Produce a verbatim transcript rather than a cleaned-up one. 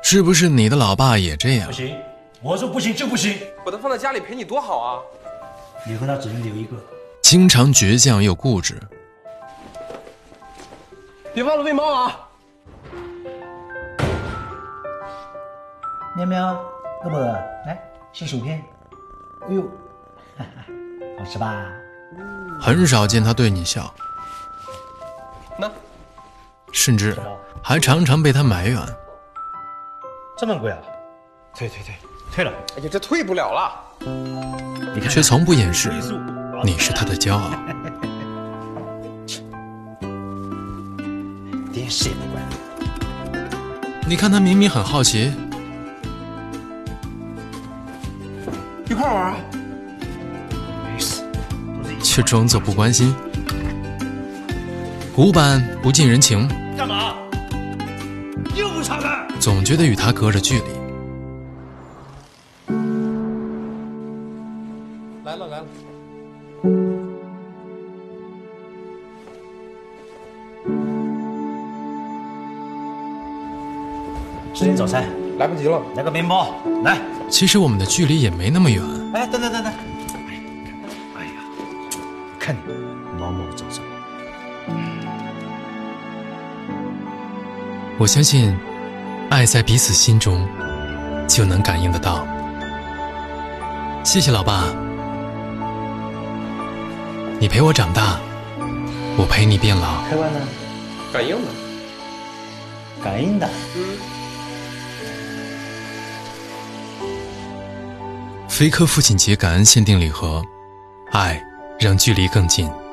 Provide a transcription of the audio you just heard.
是不是你的老爸也这样？ 不行，我说不行就不行。 把他放在家里陪你多好啊！ 你和他只能留一个。 经常倔强又固执。 别忘了喂猫啊！ 喵喵，饿不饿？来，吃薯片。哎呦，哈哈，好吃吧？ 很少见他对你笑， 那， 甚至还常常被他埋怨。 这么贵啊？退退退，退了。 哎呀，这退不了了。 你看， 却从不掩饰你是他的骄傲。 电视也没关。 你看他明明很好奇， 一块玩啊？ 没事， 却装作不关心，古板不近人情， 干嘛？又不查看？ 总觉得与他隔着距离。 来了来了。 吃点早餐， 来不及了。 来个面包，来。 其实我们的距离也没那么远。 哎，等等等等。哎呀，看你毛毛躁躁。 我相信，爱在彼此心中，就能感应得到。谢谢老爸，你陪我长大，我陪你变老。 开关呢？ 感应的。 感应的。 嗯。 菲科父亲节感恩限定礼盒，爱让距离更近。